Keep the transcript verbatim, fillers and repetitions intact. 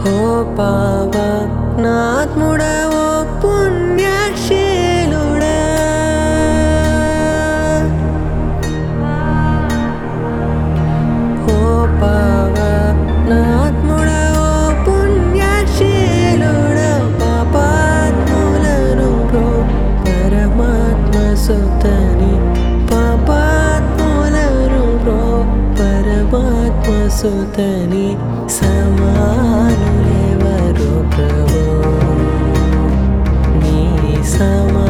ఓ పావనాత్ముడా ఓ పుణ్యశీలుడా ఓ పావనాత్ముడా ఓ పుణ్యశీలుడా పాపాత్ములను bro పరమాత్మ సుతని పాపాత్ములను bro పరమాత్మ సుతని సమానులెవరు ప్రభు నీ సమా